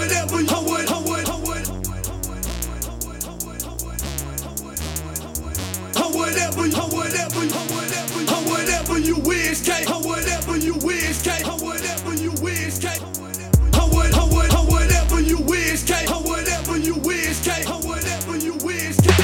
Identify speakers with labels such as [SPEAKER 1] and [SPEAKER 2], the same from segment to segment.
[SPEAKER 1] whatever you wish, K. Whatever you wish, K. Whatever you wish, K. Whatever you wish, K. Whatever you wish, K. Whatever you wish, K.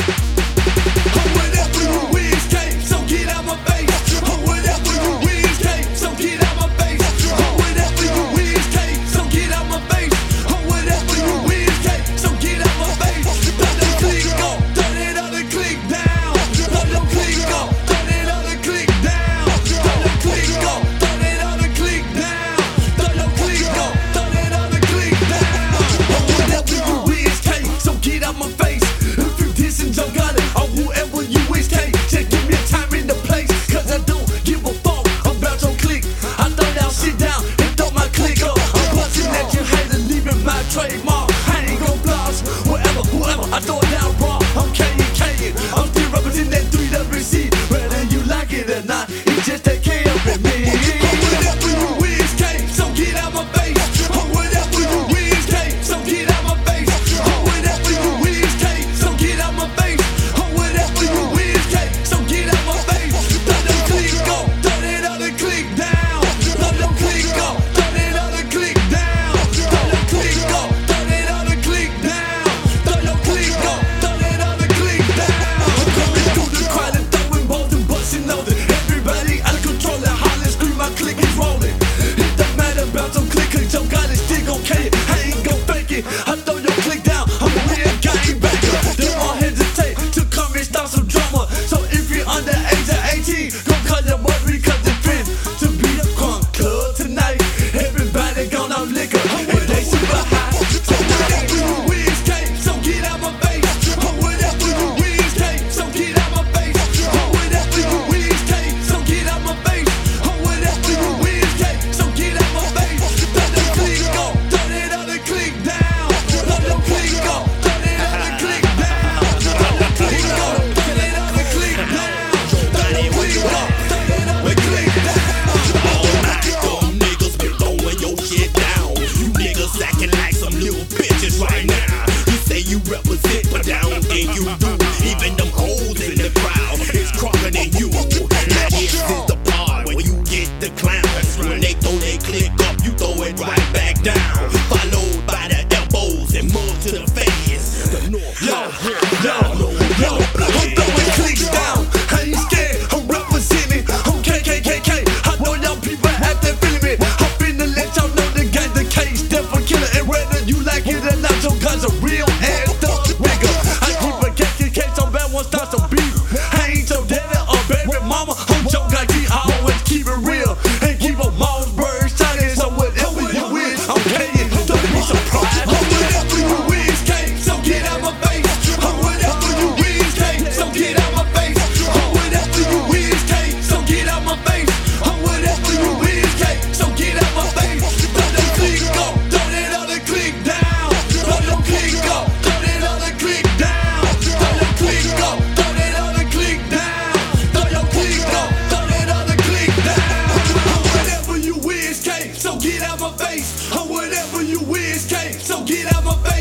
[SPEAKER 1] Whatever you wish, K. So get out my face. Whatever you wish, K. So get out my face. Whatever you wish, K. So get out my face. Whatever you wish, K. So get out my face. Throw the click up, throw that other click down. Throw the click up, throw that other click down. Throw the click up, throw that other click down. Throw the click up, throw that other click down. Whatever you wish, K. So get out my face. If you dissing Joe Gotti or whoever you wish, K. Just give me a time in the place, cause I don't give a fuck about your click. I throw down, sit down, and throw my click up. I'm busting at you, hater, leaving my trademark. I ain't gon' blast, whoever, I throw it down raw. I'm K-Ing, I'm still representing that 3WC. Whether you like it or not, it's just take care of it, me. Whatever you wish, K, so get out my face. Whatever you wish, K, so get out my face. Whatever you wish, K, so get out my face. Whatever you wish, K, so get out my face. Throw the click up, throw that other click down. Throw the click up, throw that other click down. Throw the click up, throw that other click down. Throw the click up, throw that other click down. I'm coming through the crowd and throwing balls and busting loaded. Everybody out of control and holler, scream, my click is rolling. It don't matter about some click, cause Joe Gotti still gon' K it. I ain't gon' fake it. I throw your click down, I'm a real gang banger. They won't hesitate to come and start some drama. So if you're under age of 18, gon' call your boy because it's fit to be a crunk club tonight. Everybody gon' out liquor and they super high. So whatever you wish, K, so get out my face. Whatever you wish, K, so get out my face. Whatever you wish, K, so get out my face. Whatever you wish, K, so get out my face. Throw the click up, throw that other click down. Throw the click up, throw that other click down. Throw the click up, throw that other click down. Throw the click up, throw that other click down.
[SPEAKER 2] All night, dumb niggas been throwing your shit down. You niggas acting like some little bitches right now. You say you represent, but I don't think you do. Even them hoes in the crowd is crawling than you. Now this is the part where you get the clown. When they throw their click up, you throw it right back down. Followed by the elbows and move to the face. The north,
[SPEAKER 1] Yo, I'm throwing clicks down. I ain't scared, I'm representing. I'm KKKK. I know y'all people acting feeling me. I'm finna let y'all know the gang, the case, death for killer. And whether you like it or not, your guns are real ass thug nigga. I keep a case in case some bad ones start some beef. I ain't your daddy or baby mama. I'm Joe Gotti. I always keep it real and keep a mouse bird shining. So whatever you wish, I'm K-ing. Don't be surprised. Whatever you wish, K, so get out my face. Whatever you wish, K, so get out my face. Whatever you wish, K, so get out my face. Whatever you wish, K, so get out my face. Throw the click up, throw that other click down. Throw the click up, throw that other click down. Throw the click up, throw that other click down. Throw your click up, throw that other click down. Whatever you wish, K, so get out my face. Whatever you wish, K, so get out my face.